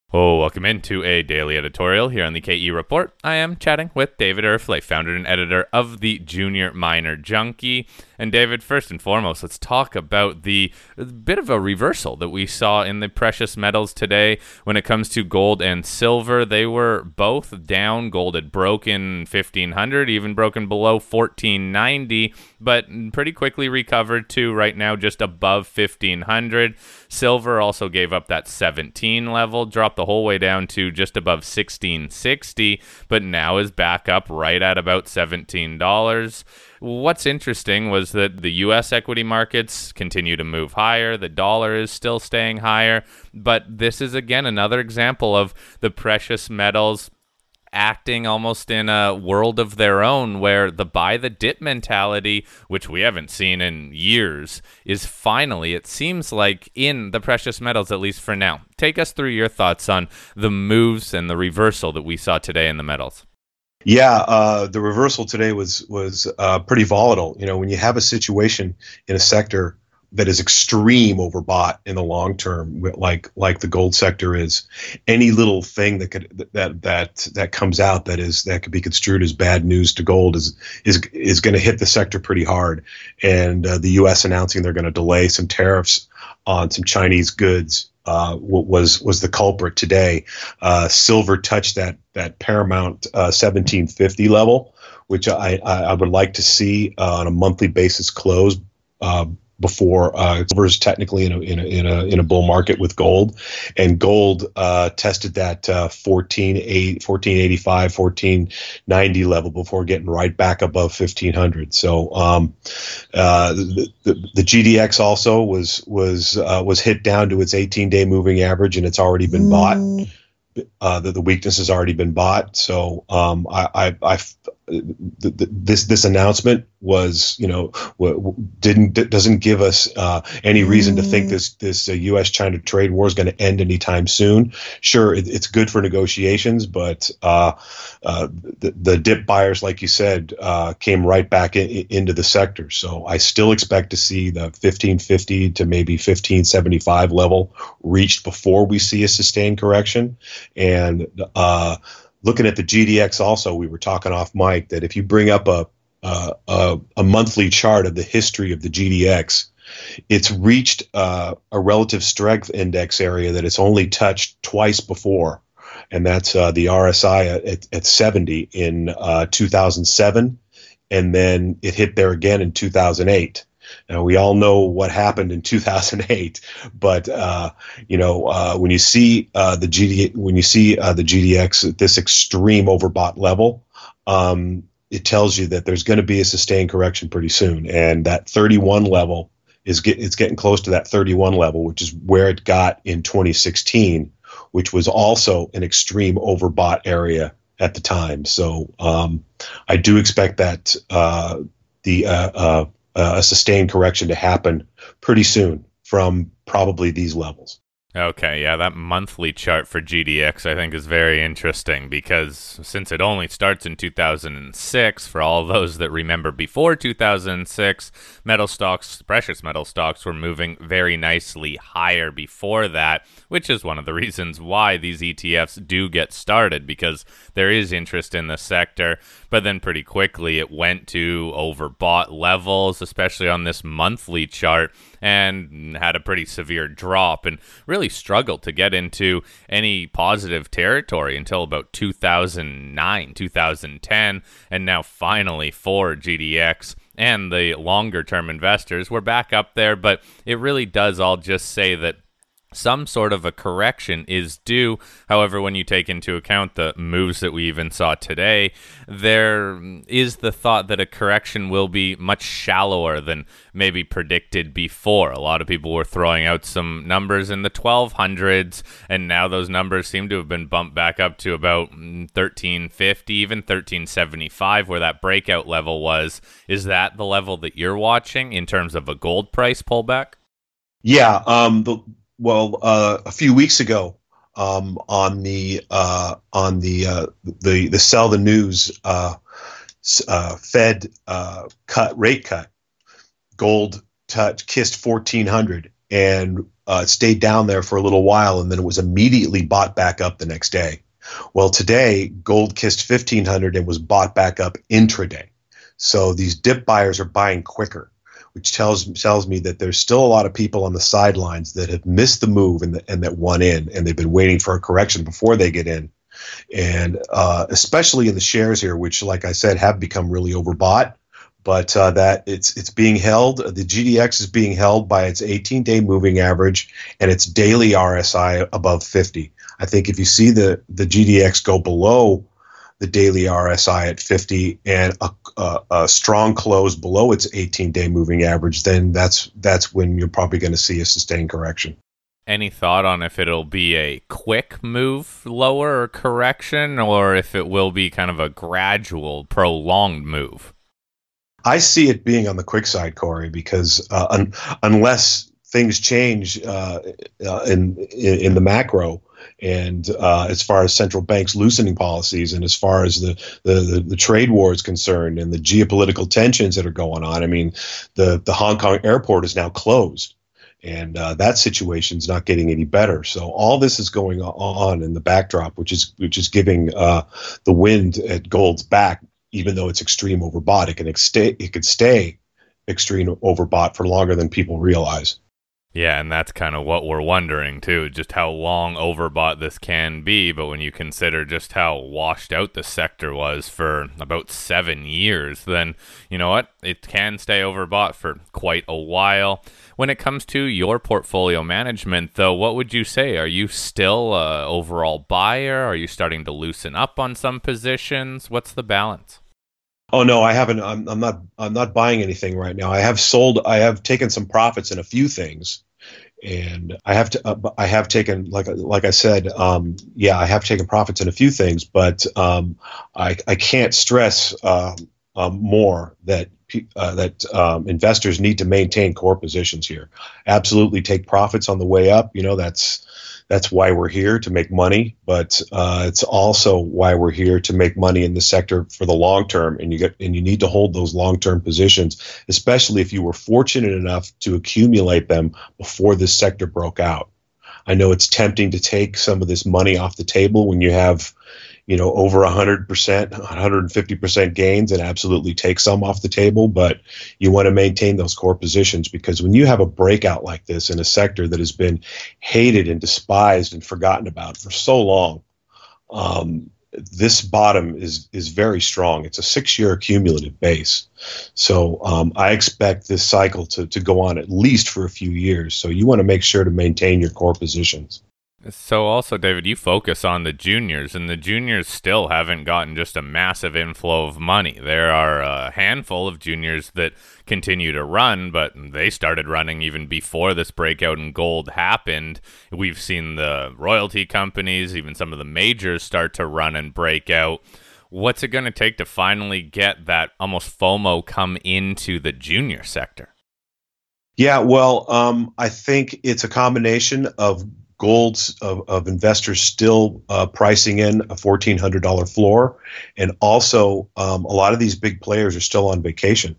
Oh, welcome into a daily editorial here on the KE Report. I am chatting with David Erfle, founder and editor of the Junior Miner Junkie. And David, first and foremost, let's talk about the bit of a reversal that we saw in the precious metals today when it comes to gold and silver. They were both down. Gold had broken 1,500, even broken below 1,490, but pretty quickly recovered to right now just above 1,500. Silver also gave up that 17 level, dropped the whole way down to just above 1660, but now is back up right at about $17. What's interesting was that the U.S. equity markets continue to move higher. The dollar is still staying higher, but this is again another example of the precious metals acting almost in a world of their own, where the buy the dip mentality, which we haven't seen in years, is finally, it seems like, in the precious metals, at least for now. Take us through your thoughts on the moves and the reversal that we saw today in the metals. Yeah, the reversal today was pretty volatile. You know, when you have a situation in a sector that is extreme overbought in the long term, like the gold sector is, any little thing that comes out that could be construed as bad news to gold is going to hit the sector pretty hard. And the U.S. announcing they're going to delay some tariffs on some Chinese goods was the culprit today. Silver touched that paramount 1750 level, which I would like to see on a monthly basis close before silver is technically in a bull market with gold, and gold tested that 1485, 1490 level before getting right back above 1500. So the GDX also was hit down to its 18-day moving average, and it's already been bought. The weakness has already been bought. So this announcement was, doesn't give us any reason to think this U.S.-China trade war is going to end anytime soon. Sure, it's good for negotiations, but the dip buyers, like you said, came right back into the sector. So I still expect to see the 1550 to maybe 1575 level reached before we see a sustained correction. And looking at the GDX also, we were talking off mic that if you bring up a monthly chart of the history of the GDX, it's reached a relative strength index area that it's only touched twice before, and that's the RSI at 70 in 2007, and then it hit there again in 2008. Now we all know what happened in 2008, but when you see the GDX at this extreme overbought level, it tells you that there's going to be a sustained correction pretty soon, and that 31 level it's getting close to that 31 level, which is where it got in 2016, which was also an extreme overbought area at the time. So I do expect that a sustained correction to happen pretty soon from probably these levels. Okay, yeah, that monthly chart for GDX I think is very interesting, because since it only starts in 2006, for all those that remember before 2006, metal stocks, precious metal stocks were moving very nicely higher before that, which is one of the reasons why these ETFs do get started, because there is interest in the sector. But then pretty quickly it went to overbought levels, especially on this monthly chart, and had a pretty severe drop and really struggled to get into any positive territory until about 2009, 2010, and now finally for GDX and the longer term investors, we're back up there. But it really does all just say that some sort of a correction is due. However, when you take into account the moves that we even saw today, there is the thought that a correction will be much shallower than maybe predicted before. A lot of people were throwing out some numbers in the 1200s, and now those numbers seem to have been bumped back up to about 1350, even 1375, where that breakout level was. Is that the level that you're watching in terms of a gold price pullback? Yeah, a few weeks ago, on the sell the news Fed rate cut, gold kissed 1400, and it stayed down there for a little while, and then it was immediately bought back up the next day. Well, today gold kissed 1,500 and was bought back up intraday. So these dip buyers are buying quicker, which tells me that there's still a lot of people on the sidelines that have missed the move and that want in, and they've been waiting for a correction before they get in. And especially in the shares here, which, like I said, have become really overbought, but that it's being held. The GDX is being held by its 18-day moving average and its daily RSI above 50. I think if you see the GDX go below the daily RSI at 50 and a strong close below its 18-day moving average, then that's when you're probably going to see a sustained correction. Any thought on if it'll be a quick move lower or correction, or if it will be kind of a gradual, prolonged move? I see it being on the quick side, Corey, because unless things change in the macro, and as far as central banks loosening policies, and as far as the trade war is concerned, and the geopolitical tensions that are going on, I mean, the Hong Kong airport is now closed. And that situation's not getting any better. So all this is going on in the backdrop, which is giving the wind at gold's back, even though it's extreme overbought. It could stay extreme overbought for longer than people realize. Yeah, and that's kind of what we're wondering, too, just how long overbought this can be. But when you consider just how washed out the sector was for about 7 years, then you know what? It can stay overbought for quite a while. When it comes to your portfolio management, though, what would you say? Are you still an overall buyer? Are you starting to loosen up on some positions? What's the balance? Oh no, I haven't. I'm not buying anything right now. I have taken some profits in a few things, and I have taken, like I said, I have taken profits in a few things, but I can't stress more that investors need to maintain core positions here. Absolutely take profits on the way up. You know, that's why we're here, to make money, but it's also why we're here to make money in the sector for the long term. And you need to hold those long-term positions, especially if you were fortunate enough to accumulate them before this sector broke out. I know it's tempting to take some of this money off the table when you have, over 100%, 150% gains, and absolutely take some off the table. But you want to maintain those core positions, because when you have a breakout like this in a sector that has been hated and despised and forgotten about for so long, this bottom is very strong. It's a 6-year cumulative base. So I expect this cycle to go on at least for a few years. So you want to make sure to maintain your core positions. So also, David, you focus on the juniors, and the juniors still haven't gotten just a massive inflow of money. There are a handful of juniors that continue to run, but they started running even before this breakout in gold happened. We've seen the royalty companies, even some of the majors, start to run and break out. What's it going to take to finally get that almost FOMO come into the junior sector? Yeah, well, I think it's a combination of golds of investors still pricing in a $1,400 floor, and also a lot of these big players are still on vacation.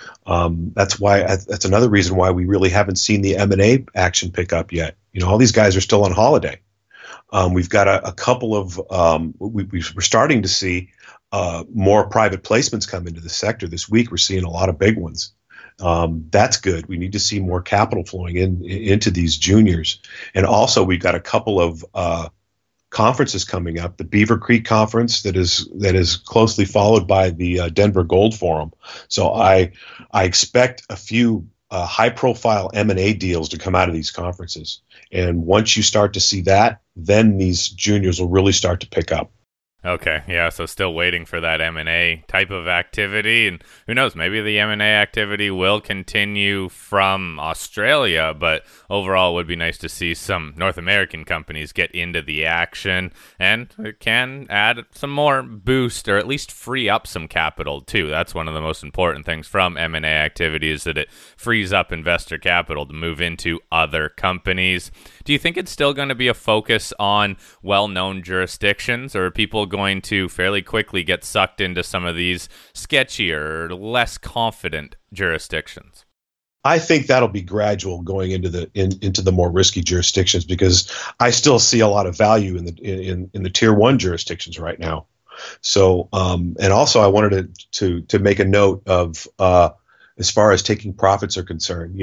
That's another reason why we really haven't seen the M&A action pick up yet. All these guys are still on holiday. We've got a couple of we're starting to see more private placements come into the sector this week. We're seeing a lot of big ones. That's good. We need to see more capital flowing into these juniors. And also, we've got a couple of conferences coming up. The Beaver Creek Conference that is closely followed by the Denver Gold Forum. So I expect a few high-profile M&A deals to come out of these conferences. And once you start to see that, then these juniors will really start to pick up. Okay, yeah, so still waiting for that M&A type of activity, and who knows, maybe the M&A activity will continue from Australia, but overall it would be nice to see some North American companies get into the action, and it can add some more boost, or at least free up some capital too. That's one of the most important things from M&A activity, is that it frees up investor capital to move into other companies. Do you think it's still going to be a focus on well-known jurisdictions, or are people going to fairly quickly get sucked into some of these sketchier, less confident jurisdictions? I think that'll be gradual going into into the more risky jurisdictions, because I still see a lot of value in the tier one jurisdictions right now. So, and also I wanted to make a note of, as far as taking profits are concerned,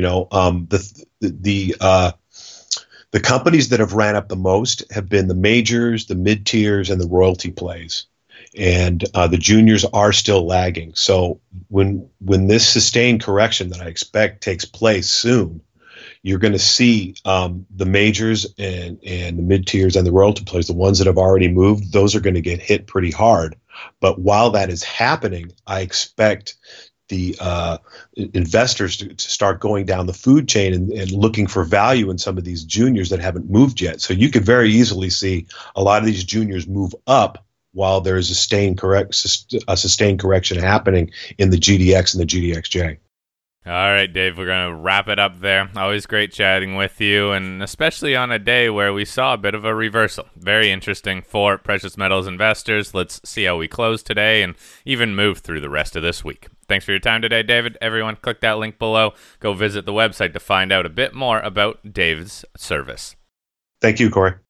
the companies that have ran up the most have been the majors, the mid tiers, and the royalty plays, and the juniors are still lagging. So when this sustained correction that I expect takes place soon, you're going to see the majors and the mid tiers and the royalty plays, the ones that have already moved, those are going to get hit pretty hard. But while that is happening, I expect the investors to start going down the food chain and looking for value in some of these juniors that haven't moved yet. So you could very easily see a lot of these juniors move up while there's a sustained correction happening in the GDX and the GDXJ. All right, Dave, we're going to wrap it up there. Always great chatting with you, and especially on a day where we saw a bit of a reversal. Very interesting for precious metals investors. Let's see how we close today and even move through the rest of this week. Thanks for your time today, David. Everyone, click that link below. Go visit the website to find out a bit more about Dave's service. Thank you, Corey.